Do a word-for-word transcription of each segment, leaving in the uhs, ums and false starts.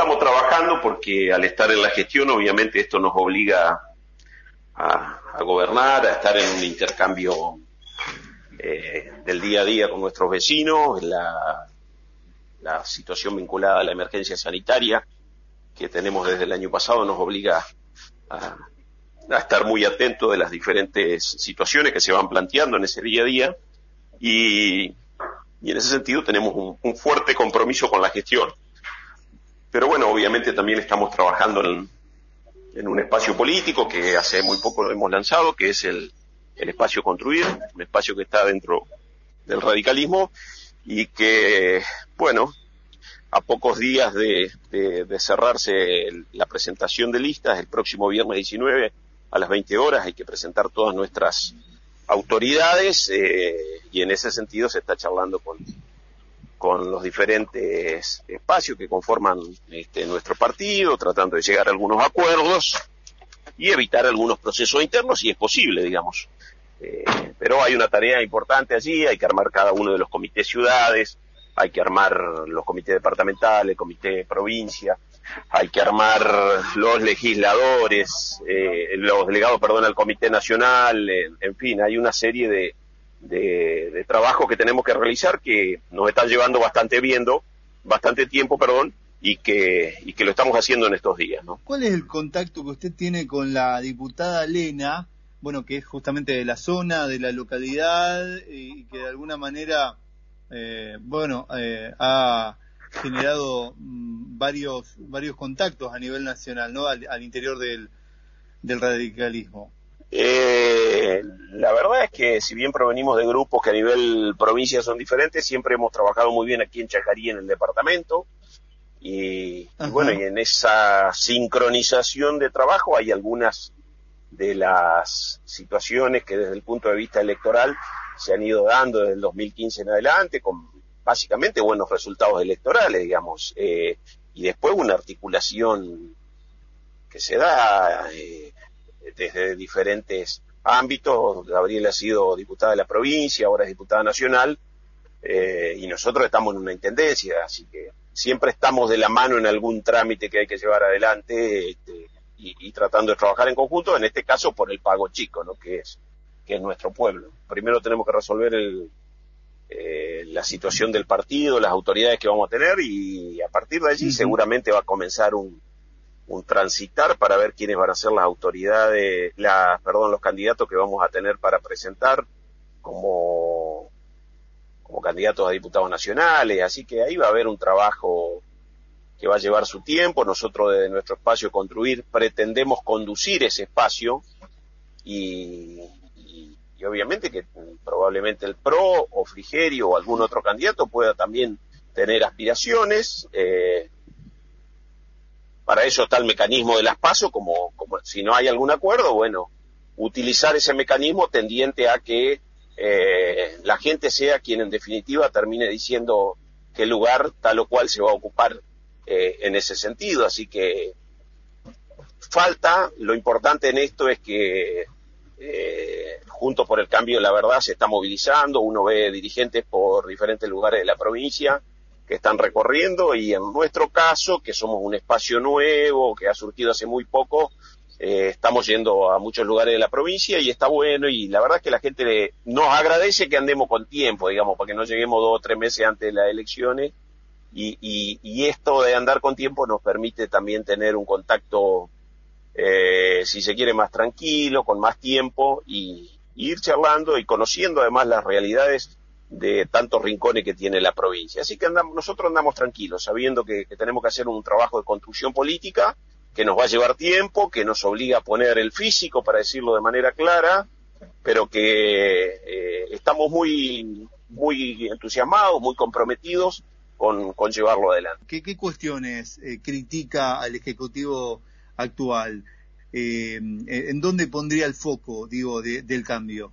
estamos trabajando porque al estar en la gestión, obviamente esto nos obliga a, a gobernar, a estar en un intercambio eh, del día a día con nuestros vecinos, la, la situación vinculada a la emergencia sanitaria que tenemos desde el año pasado nos obliga a, a estar muy atentos de las diferentes situaciones que se van planteando en ese día a día y, y en ese sentido tenemos un, un fuerte compromiso con la gestión. Pero bueno, obviamente también estamos trabajando en, en un espacio político que hace muy poco lo hemos lanzado, que es el, el espacio Construir, un espacio que está dentro del radicalismo y que, bueno, a pocos días de, de, de cerrarse el, la presentación de listas, el próximo viernes diecinueve a las veinte horas hay que presentar todas nuestras autoridades eh, y en ese sentido se está charlando con, con los diferentes espacios que conforman este, nuestro partido, tratando de llegar a algunos acuerdos y evitar algunos procesos internos si es posible, digamos. Eh, pero hay una tarea importante allí, hay que armar cada uno de los comités ciudades, hay que armar los comités departamentales, el comité de provincia, hay que armar los legisladores, eh, los delegados, perdón, al comité nacional, eh, en fin, hay una serie de, de, de trabajos que tenemos que realizar que nos están llevando bastante viendo, bastante tiempo, perdón, y que, y que lo estamos haciendo en estos días, ¿no? ¿Cuál es el contacto que usted tiene con la diputada Lena, bueno, que es justamente de la zona, de la localidad, y que de alguna manera... Eh, bueno, eh, ha generado mmm, varios varios contactos a nivel nacional, ¿no? Al, al interior del, del radicalismo. Eh, la verdad es que si bien provenimos de grupos que a nivel provincia son diferentes, siempre hemos trabajado muy bien aquí en Chajarí, en el departamento, y, y bueno, y en esa sincronización de trabajo hay algunas de las situaciones que desde el punto de vista electoral se han ido dando desde el dos mil quince en adelante, con básicamente buenos resultados electorales, digamos, eh, y después una articulación que se da eh, desde diferentes ámbitos. Gabriela ha sido diputada de la provincia, ahora es diputada nacional, eh, y nosotros estamos en una intendencia, así que siempre estamos de la mano en algún trámite que hay que llevar adelante, este, y, y tratando de trabajar en conjunto, en este caso por el pago chico, ¿no? que es que es nuestro pueblo. Primero tenemos que resolver el, eh, la situación del partido, las autoridades que vamos a tener, y a partir de allí uh-huh. seguramente va a comenzar un, un transitar para ver quiénes van a ser las autoridades, las, perdón, los candidatos que vamos a tener para presentar como, como candidatos a diputados nacionales, así que ahí va a haber un trabajo que va a llevar su tiempo. Nosotros desde nuestro espacio Construir pretendemos conducir ese espacio y Y obviamente que probablemente el P R O o Frigerio o algún otro candidato pueda también tener aspiraciones. Eh, para eso está el mecanismo de las PASO, como, como si no hay algún acuerdo, bueno, utilizar ese mecanismo tendiente a que eh, la gente sea quien en definitiva termine diciendo qué lugar tal o cual se va a ocupar eh, en ese sentido. Así que falta, lo importante en esto es que Eh, Juntos por el Cambio, la verdad, se está movilizando. Uno ve dirigentes por diferentes lugares de la provincia que están recorriendo, y en nuestro caso, que somos un espacio nuevo, que ha surgido hace muy poco, eh, estamos yendo a muchos lugares de la provincia y está bueno, y la verdad es que la gente le, nos agradece que andemos con tiempo, digamos, para que no lleguemos dos o tres meses antes de las elecciones, y, y, y esto de andar con tiempo nos permite también tener un contacto Eh, si se quiere más tranquilo, con más tiempo, y, y ir charlando y conociendo además las realidades de tantos rincones que tiene la provincia. Así que andamos, nosotros andamos tranquilos, sabiendo que, que tenemos que hacer un trabajo de construcción política que nos va a llevar tiempo, que nos obliga a poner el físico, para decirlo de manera clara, pero que eh, estamos muy, muy entusiasmados, muy comprometidos con, con llevarlo adelante. ¿Qué, qué cuestiones eh, critica al Ejecutivo actual? Eh, ¿En dónde pondría el foco, digo, de, del cambio?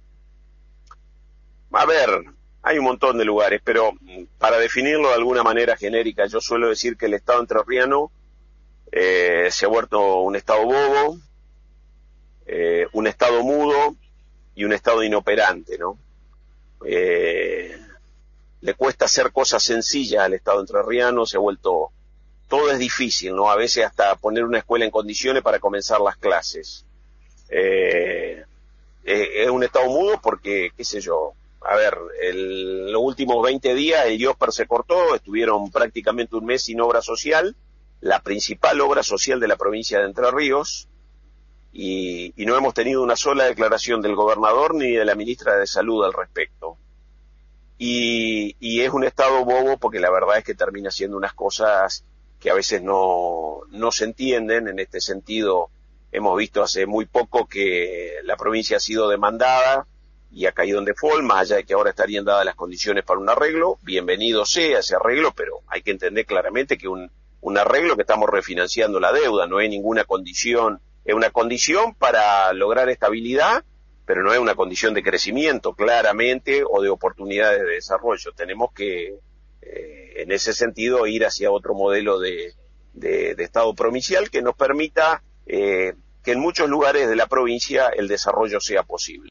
A ver, hay un montón de lugares, pero para definirlo de alguna manera genérica, yo suelo decir que el Estado entrerriano eh, se ha vuelto un Estado bobo, eh, un Estado mudo y un Estado inoperante, ¿no? Eh, le cuesta hacer cosas sencillas al Estado entrerriano, se ha vuelto todo es difícil, ¿no? A veces hasta poner una escuela en condiciones para comenzar las clases. Eh, eh, es un estado mudo porque, qué sé yo, a ver, el, los últimos veinte días el IOSPER se cortó, estuvieron prácticamente un mes sin obra social, la principal obra social de la provincia de Entre Ríos, y, y no hemos tenido una sola declaración del gobernador ni de la ministra de Salud al respecto. Y, y es un estado bobo porque la verdad es que termina siendo unas cosas que a veces no, no se entienden. En este sentido, hemos visto hace muy poco que la provincia ha sido demandada y ha caído en default, más allá de que ahora estarían dadas las condiciones para un arreglo. Bienvenido sea ese arreglo, pero hay que entender claramente que un, un arreglo que estamos refinanciando la deuda, no hay ninguna condición, es una condición para lograr estabilidad, pero no es una condición de crecimiento, claramente, o de oportunidades de desarrollo. Tenemos que, eh, en ese sentido, ir hacia otro modelo de, de, de Estado provincial que nos permita eh, que en muchos lugares de la provincia el desarrollo sea posible.